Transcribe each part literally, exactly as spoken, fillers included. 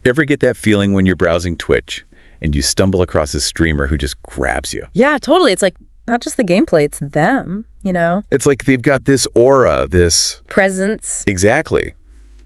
Ever get that feeling when you're browsing Twitch and you stumble across a streamer who just grabs you? Yeah, totally. It's like not just the gameplay, it's them, you know? It's like they've got this aura, this... presence. Exactly.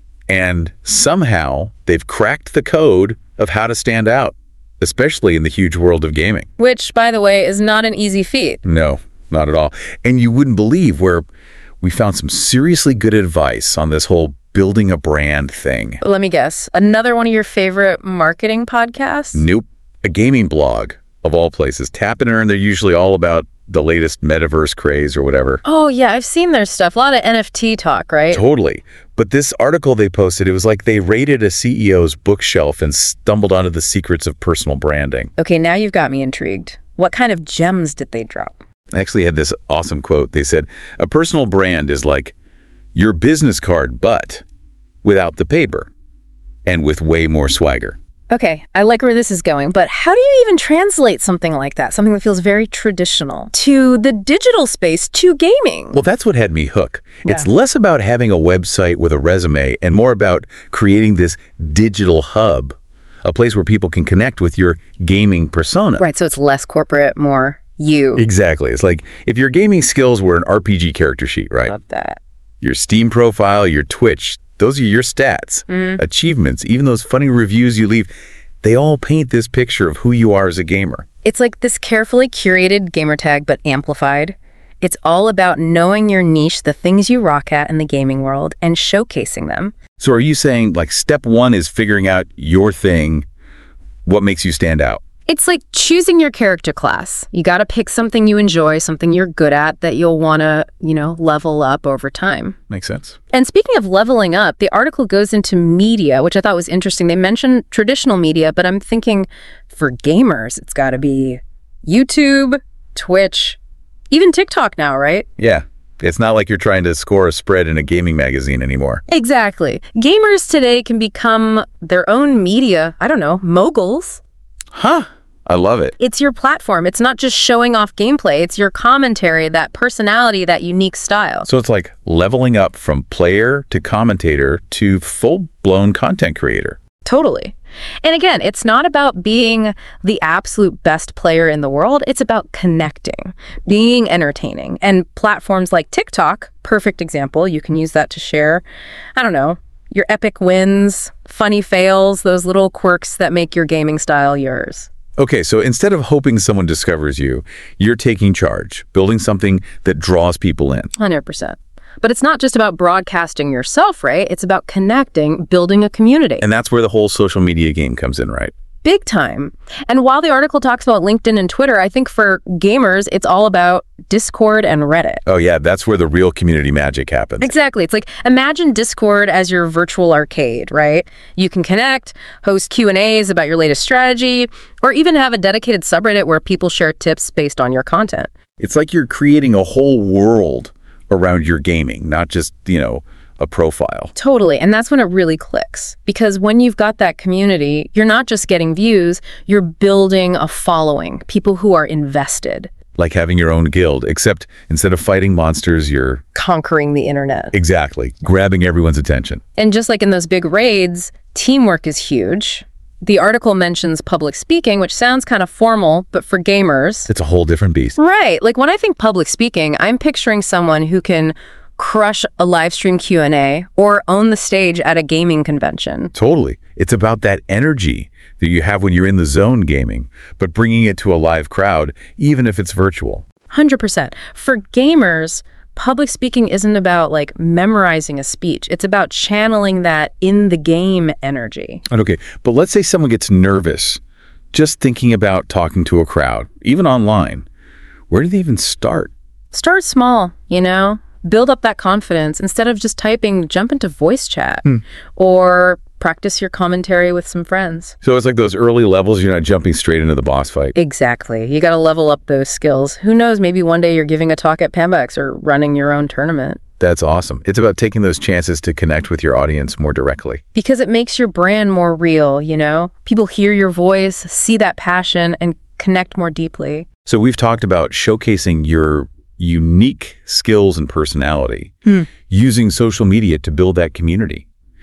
And somehow they've cracked the code of how to stand out, especially in the huge world of gaming. Which, by the way, is not an easy feat. No, not at all. And you wouldn't believe where we found some seriously good advice on this whole building a brand thing. Let me guess. Another one of your favorite marketing podcasts? Nope. A gaming blog, of all places. Tap and Earn, they're usually all about the latest metaverse craze or whatever. Oh, yeah, I've seen their stuff. A lot of N F T talk, right? Totally. But this article they posted, it was like they raided a C E O's bookshelf and stumbled onto the secrets of personal branding. Okay, now you've got me intrigued. What kind of gems did they drop? I actually had this awesome quote. They said, a personal brand is like your business card, but without the paper and with way more swagger. Okay, I like where this is going, but how do you even translate something like that, something that feels very traditional, to the digital space, to gaming? Well, that's what had me hooked. Yeah. It's less about having a website with a resume and more about creating this digital hub, a place where people can connect with your gaming persona. Right, so it's less corporate, more you. Exactly. It's like if your gaming skills were an R P G character sheet, right? Love that. Your Steam profile, your Twitch, those are your stats, mm. achievements, even those funny reviews you leave. They all paint this picture of who you are as a gamer. It's like this carefully curated gamer tag, but amplified. It's all about knowing your niche, the things you rock at in the gaming world, and showcasing them. So are you saying, like, step one is figuring out your thing, what makes you stand out? It's like choosing your character class. You got to pick something you enjoy, something you're good at that you'll want to, you know, level up over time. Makes sense. And speaking of leveling up, the article goes into media, which I thought was interesting. They mentioned traditional media, but I'm thinking for gamers, it's got to be YouTube, Twitch, even TikTok now, right? Yeah. It's not like you're trying to score a spread in a gaming magazine anymore. Exactly. Gamers today can become their own media, I don't know, moguls. Huh. I love it. It's your platform. It's not just showing off gameplay. It's your commentary, that personality, that unique style. So it's like leveling up from player to commentator to full-blown content creator. Totally. And again, it's not about being the absolute best player in the world. It's about connecting, being entertaining. And platforms like TikTok, perfect example. You can use that to share, I don't know, your epic wins, funny fails, those little quirks that make your gaming style yours. Okay, so instead of hoping someone discovers you, you're taking charge, building something that draws people in. one hundred percent. But it's not just about broadcasting yourself, right? It's about connecting, building a community. And that's where the whole social media game comes in, right? Big time. And while the article talks about LinkedIn and Twitter, I think for gamers, it's all about Discord and Reddit. Oh yeah, that's where the real community magic happens. Exactly. It's like, imagine Discord as your virtual arcade, right? You can connect, host Q and A's about your latest strategy, or even have a dedicated subreddit where people share tips based on your content. It's like you're creating a whole world around your gaming, not just, you know, a profile. Totally. And that's when it really clicks. Because when you've got that community, you're not just getting views, you're building a following, people who are invested. Like having your own guild, except instead of fighting monsters, you're conquering the internet. Exactly. Grabbing everyone's attention. And just like in those big raids, teamwork is huge. The article mentions public speaking, which sounds kind of formal, but for gamers, it's a whole different beast. Right. Like when I think public speaking, I'm picturing someone who can crush a live stream Q and A or own the stage at a gaming convention. Totally. It's about that energy that you have when you're in the zone gaming, but bringing it to a live crowd, even if it's virtual. one hundred percent. For gamers, public speaking isn't about like memorizing a speech. It's about channeling that in the game energy. Okay, but let's say someone gets nervous just thinking about talking to a crowd, even online. Where do they even start? Start small, you know? Build up that confidence. Instead of just typing, jump into voice chat hmm. or practice your commentary with some friends. So it's like those early levels, you're not jumping straight into the boss fight. Exactly. You got to level up those skills. Who knows, maybe one day you're giving a talk at PAMBEX or running your own tournament. That's awesome. It's about taking those chances to connect with your audience more directly. Because it makes your brand more real, you know? People hear your voice, see that passion, and connect more deeply. So we've talked about showcasing your unique skills and personality, hmm. using social media to build that community.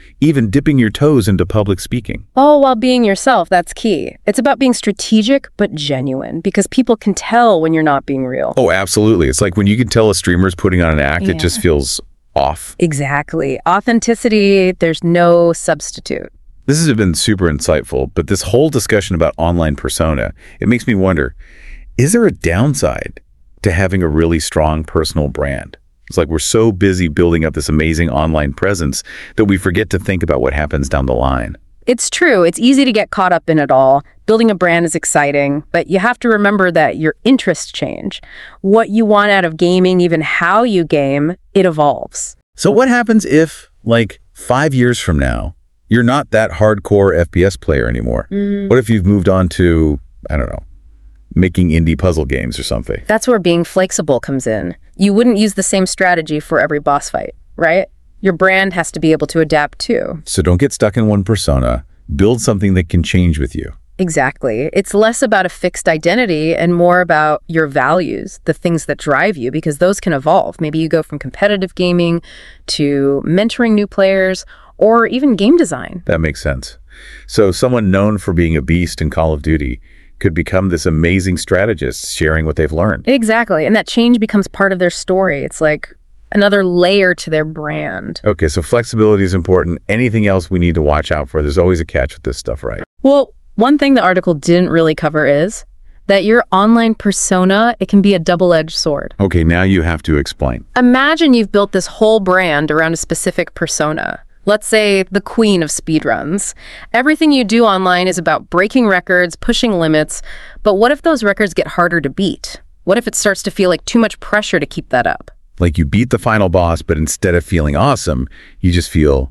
even dipping your toes into public speaking. All while being yourself, that's key. It's about being strategic but genuine, because people can tell when you're not being real. Oh, absolutely. It's like when you can tell a streamer's putting on an act, Yeah. it just feels off. Exactly. Authenticity, there's no substitute. This has been super insightful, but this whole discussion about online persona, it makes me wonder, is there a downside to having a really strong personal brand? It's like we're so busy building up this amazing online presence that we forget to think about what happens down the line. It's true. It's easy to get caught up in it all. Building a brand is exciting, but you have to remember that your interests change. What you want out of gaming, even how you game, it evolves. So what happens if, like, five years from now, you're not that hardcore F P S player anymore? Mm. What if you've moved on to, I don't know, making indie puzzle games or something? That's where being flexible comes in. You wouldn't use the same strategy for every boss fight, right? Your brand has to be able to adapt too. So don't get stuck in one persona. Build something that can change with you. Exactly. It's less about a fixed identity and more about your values, the things that drive you, because those can evolve. Maybe you go from competitive gaming to mentoring new players or even game design. That makes sense. So someone known for being a beast in Call of Duty could become this amazing strategist sharing what they've learned. Exactly. And that change becomes part of their story. It's like another layer to their brand. Okay, so flexibility is important. Anything else we need to watch out for? There's always a catch with this stuff, right? Well, one thing the article didn't really cover is that your online persona, it can be a double-edged sword. Okay, now you have to explain. Imagine you've built this whole brand around a specific persona. Let's say the queen of speedruns. Everything you do online is about breaking records, pushing limits, but what if those records get harder to beat? What if it starts to feel like too much pressure to keep that up? Like you beat the final boss, but instead of feeling awesome, you just feel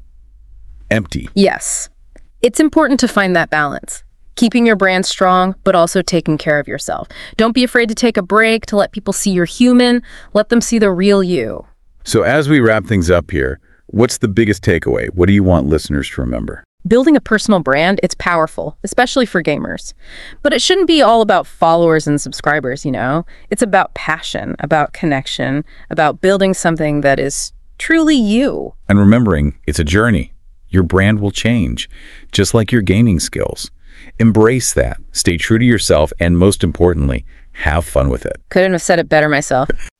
empty. Yes. It's important to find that balance. Keeping your brand strong, but also taking care of yourself. Don't be afraid to take a break, to let people see you're human. Let them see the real you. So as we wrap things up here, what's the biggest takeaway? What do you want listeners to remember? Building a personal brand, it's powerful, especially for gamers. But it shouldn't be all about followers and subscribers, you know? It's about passion, about connection, about building something that is truly you. And remembering, it's a journey. Your brand will change, just like your gaming skills. Embrace that. Stay true to yourself, and most importantly, have fun with it. Couldn't have said it better myself.